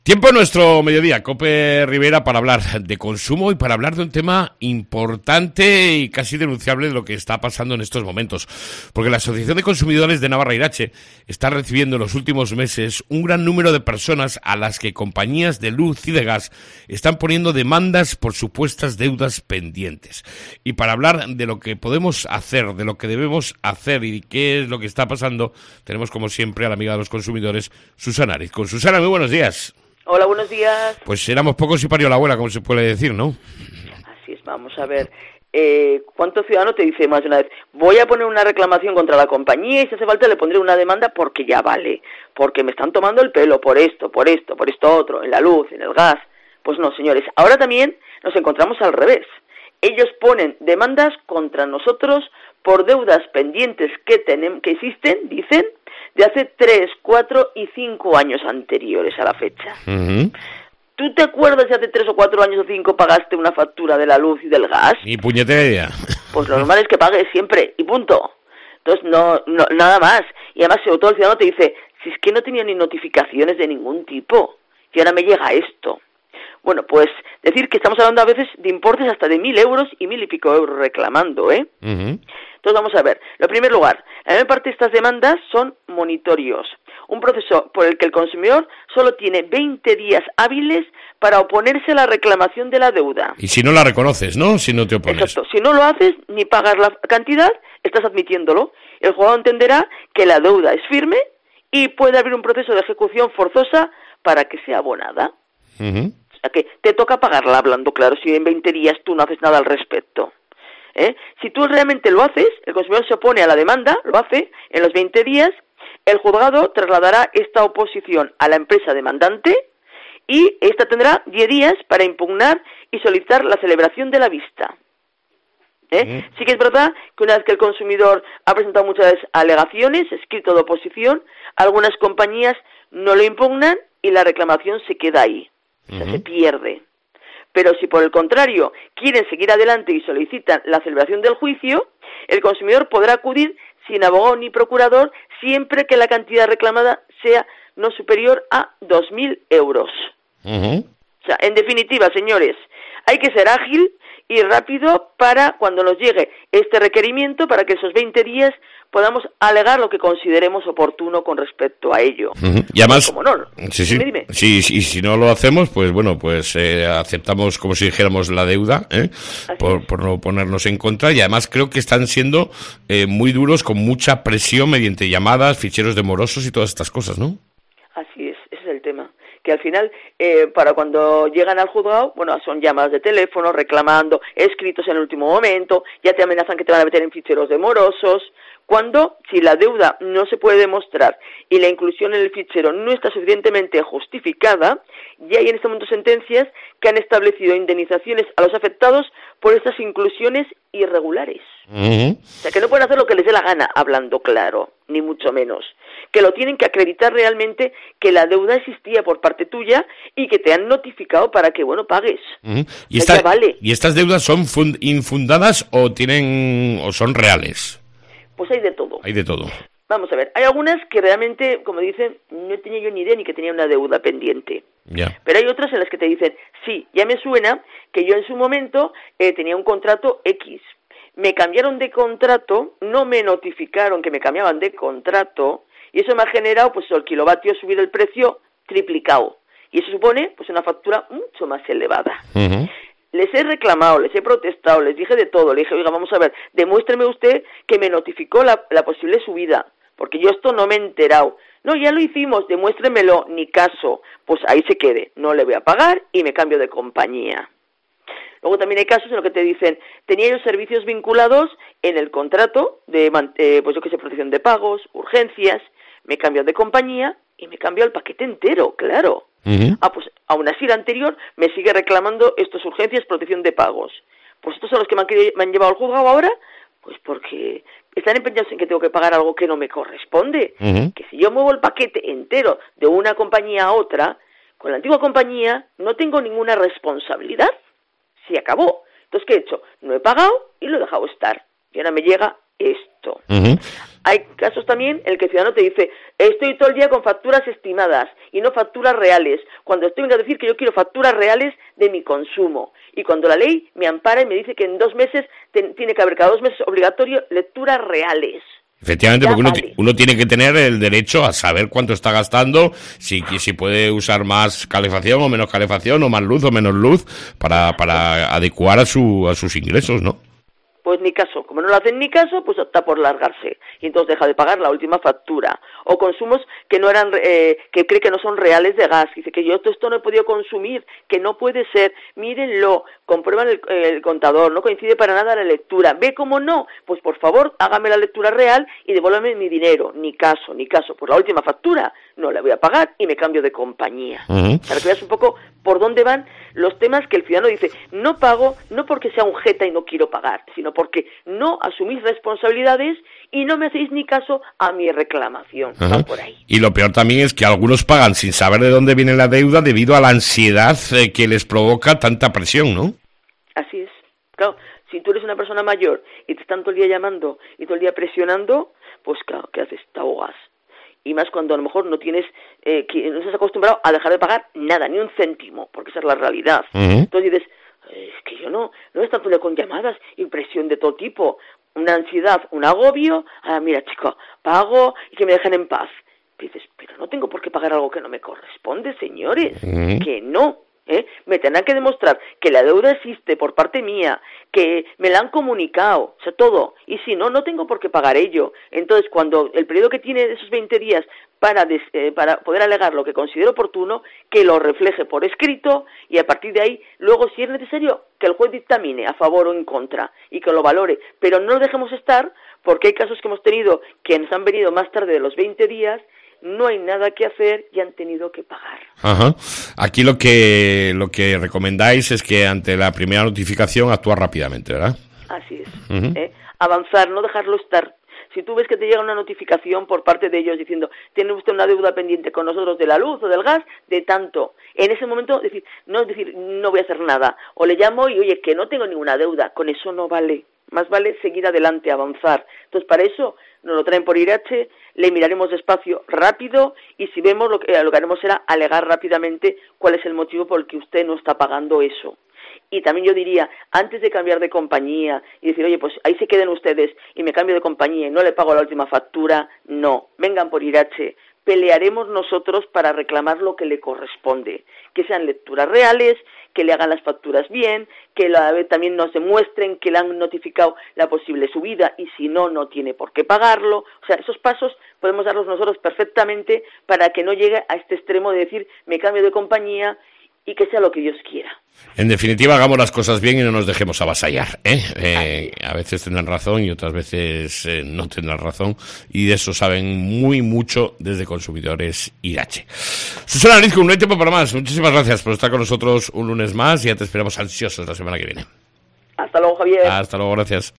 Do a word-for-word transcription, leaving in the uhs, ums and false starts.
Tiempo en nuestro mediodía, Cope Rivera, para hablar de consumo y para hablar de un tema importante y casi denunciable de lo que está pasando en estos momentos. Porque la Asociación de Consumidores de Navarra Irache está recibiendo en los últimos meses un gran número de personas a las que compañías de luz y de gas están poniendo demandas por supuestas deudas pendientes. Y para hablar de lo que podemos hacer, de lo que debemos hacer y qué es lo que está pasando, tenemos como siempre a la amiga de los consumidores, Susana Ariz. Con Susana, muy buenos días. Hola, buenos días. Pues éramos pocos y parió la abuela, como se puede decir, ¿no? Así es, vamos a ver. Eh, ¿Cuánto ciudadano te dice más de una vez? Voy a poner una reclamación contra la compañía y si hace falta le pondré una demanda porque ya vale, porque me están tomando el pelo por esto, por esto, por esto otro, en la luz, en el gas. Pues no, señores, ahora también nos encontramos al revés. Ellos ponen demandas contra nosotros por deudas pendientes que tenemos, que existen, dicen, de hace tres, cuatro y cinco años anteriores a la fecha. Uh-huh. ¿Tú te acuerdas si hace tres o cuatro años o cinco pagaste una factura de la luz y del gas? Ni puñetera idea. Pues lo normal es que pagues siempre, y punto. Entonces, no, no nada más. Y además, sobre todo el ciudadano te dice, si es que no tenía ni notificaciones de ningún tipo, y ahora me llega esto. Bueno, pues decir que estamos hablando a veces de importes hasta de mil euros y mil y pico euros reclamando, ¿eh? Uh-huh. Entonces vamos a ver. En primer lugar, la mayor parte de estas demandas son monitorios, un proceso por el que el consumidor solo tiene veinte días hábiles para oponerse a la reclamación de la deuda. Y si no la reconoces, ¿no? Si no te opones. Exacto. Si no lo haces ni pagas la cantidad, estás admitiéndolo. El juzgado entenderá que la deuda es firme y puede haber un proceso de ejecución forzosa para que sea abonada. Uh-huh. O sea que te toca pagarla, hablando claro, si en veinte días tú no haces nada al respecto. ¿Eh? Si tú realmente lo haces, el consumidor se opone a la demanda, lo hace en los veinte días, el juzgado trasladará esta oposición a la empresa demandante y ésta tendrá diez días para impugnar y solicitar la celebración de la vista. ¿Eh? Uh-huh. Sí que es verdad que una vez que el consumidor ha presentado muchas alegaciones, escrito de oposición, algunas compañías no lo impugnan y la reclamación se queda ahí, uh-huh. O sea, se pierde. Pero si por el contrario quieren seguir adelante y solicitan la celebración del juicio, el consumidor podrá acudir sin abogado ni procurador siempre que la cantidad reclamada sea no superior a dos mil euros. Uh-huh. O sea, en definitiva, señores, hay que ser ágil y rápido para cuando nos llegue este requerimiento, para que esos veinte días podamos alegar lo que consideremos oportuno con respecto a ello. Uh-huh. Y además, como no, sí, sí, dime, dime. Sí, sí, y si no lo hacemos, pues bueno, pues eh, aceptamos como si dijéramos la deuda, ¿eh? por, por no ponernos en contra. Y además creo que están siendo eh, muy duros, con mucha presión mediante llamadas, ficheros de morosos y todas estas cosas, ¿no? Así es, ese es el tema. Que al final, eh, para cuando llegan al juzgado, bueno, son llamadas de teléfono, reclamando, escritos en el último momento, ya te amenazan que te van a meter en ficheros de morosos, cuando, si la deuda no se puede demostrar y la inclusión en el fichero no está suficientemente justificada, ya hay en este momento sentencias que han establecido indemnizaciones a los afectados por estas inclusiones irregulares. Uh-huh. O sea, que no pueden hacer lo que les dé la gana, hablando claro, ni mucho menos. Que lo tienen que acreditar realmente que la deuda existía por parte tuya y que te han notificado para que, bueno, pagues. Uh-huh. ¿Y, o sea, esta, vale. ¿Y estas deudas son fund- infundadas o tienen o son reales? Pues hay de todo. Hay de todo. Vamos a ver, hay algunas que realmente, como dicen, no tenía yo ni idea ni que tenía una deuda pendiente. Ya. Pero hay otras en las que te dicen, sí, ya me suena que yo en su momento eh, tenía un contrato X. Me cambiaron de contrato, no me notificaron que me cambiaban de contrato, y eso me ha generado, pues, el kilovatio subir el precio triplicado. Y eso supone, pues, una factura mucho más elevada. Uh-huh. Les he reclamado, les he protestado, les dije de todo. Le dije, oiga, vamos a ver, demuéstreme usted que me notificó la, la posible subida, porque yo esto no me he enterado. No, ya lo hicimos, demuéstremelo, ni caso. Pues ahí se quede, no le voy a pagar y me cambio de compañía. Luego también hay casos en los que te dicen, tenía yo servicios vinculados en el contrato de, eh, pues yo que sé, protección de pagos, urgencias, me cambio de compañía y me cambio el paquete entero, claro. Uh-huh. Ah, pues aún así el anterior me sigue reclamando estas urgencias, protección de pagos. Pues estos son los que me han, me han llevado al juzgado ahora, pues porque están empeñados en que tengo que pagar algo que no me corresponde. Uh-huh. Que si yo muevo el paquete entero de una compañía a otra, con la antigua compañía no tengo ninguna responsabilidad. Se acabó. Entonces, ¿qué he hecho? No he pagado y lo he dejado estar. Y ahora me llega esto. Uh-huh. Hay casos también en el que el ciudadano te dice, estoy todo el día con facturas estimadas y no facturas reales, cuando estoy venga a decir que yo quiero facturas reales de mi consumo. Y cuando la ley me ampara y me dice que en dos meses ten, tiene que haber cada dos meses obligatorio lecturas reales. Efectivamente, Ya porque uno, vale. uno tiene que tener el derecho a saber cuánto está gastando, si, si puede usar más calefacción o menos calefacción, o más luz o menos luz, para, para adecuar a, su, a sus ingresos, ¿no? Pues ni caso, como no lo hacen ni caso, pues opta por largarse y entonces deja de pagar la última factura. O consumos que no eran, eh, que cree que no son reales de gas, dice que yo esto, esto no he podido consumir, que no puede ser, mírenlo, comprueban el, el contador, no coincide para nada la lectura, ve cómo no, pues por favor hágame la lectura real y devuélvame mi dinero, ni caso, ni caso, por la última factura no la voy a pagar y me cambio de compañía. Uh-huh. Para que veas un poco por dónde van los temas que el ciudadano dice, no pago, no porque sea un jeta y no quiero pagar, sino porque no asumís responsabilidades y no me hacéis ni caso a mi reclamación. Uh-huh. Va por ahí. Y lo peor también es que algunos pagan sin saber de dónde viene la deuda debido a la ansiedad eh, que les provoca tanta presión, ¿no? Así es. Claro, si tú eres una persona mayor y te están todo el día llamando y todo el día presionando, pues claro, ¿qué haces? Te ahogas. Y más cuando a lo mejor no tienes, eh, que no estás acostumbrado a dejar de pagar nada, ni un céntimo, porque esa es la realidad. Uh-huh. Entonces dices, es que yo no, no estoy tanto con llamadas y presión de todo tipo, una ansiedad, un agobio, ah, mira chico, pago y que me dejen en paz. Y dices, pero no tengo por qué pagar algo que no me corresponde, señores, uh-huh. que no. ¿Eh? Me tendrán que demostrar que la deuda existe por parte mía, que me la han comunicado, o sea, todo, y si no, no tengo por qué pagar ello. Entonces, cuando el periodo que tiene de esos veinte días para, des, eh, para poder alegar lo que considero oportuno, que lo refleje por escrito, y a partir de ahí, luego, si es necesario, que el juez dictamine a favor o en contra, y que lo valore, pero no lo dejemos estar, porque hay casos que hemos tenido que nos han venido más tarde de los veinte días, no hay nada que hacer y han tenido que pagar. Ajá. Aquí lo que lo que recomendáis es que ante la primera notificación actuar rápidamente, ¿verdad? Así es. Uh-huh. ¿Eh? Avanzar, no dejarlo estar. Si tú ves que te llega una notificación por parte de ellos diciendo, tiene usted una deuda pendiente con nosotros de la luz o del gas, de tanto, en ese momento decir, no decir, no voy a hacer nada, o le llamo y oye, que no tengo ninguna deuda, con eso no vale. Más vale seguir adelante, avanzar. Entonces, para eso nos lo traen por I R H, le miraremos despacio, rápido, y si vemos, lo que, lo que haremos será alegar rápidamente cuál es el motivo por el que usted no está pagando eso. Y también yo diría, antes de cambiar de compañía y decir, oye, pues ahí se queden ustedes y me cambio de compañía y no le pago la última factura, no, vengan por I R H. Pelearemos nosotros para reclamar lo que le corresponde, que sean lecturas reales, que le hagan las facturas bien, que la vez también nos demuestren que le han notificado la posible subida y si no, no tiene por qué pagarlo. O sea, esos pasos podemos darlos nosotros perfectamente para que no llegue a este extremo de decir me cambio de compañía y que sea lo que Dios quiera. En definitiva, hagamos las cosas bien y no nos dejemos avasallar, ¿eh? Eh, a veces tendrán razón y otras veces eh, no tendrán razón, y de eso saben muy mucho desde Consumidores I R H. Susana Arizco, no hay tiempo para más. Muchísimas gracias por estar con nosotros un lunes más y ya te esperamos ansiosos la semana que viene. Hasta luego, Javier. Hasta luego, gracias.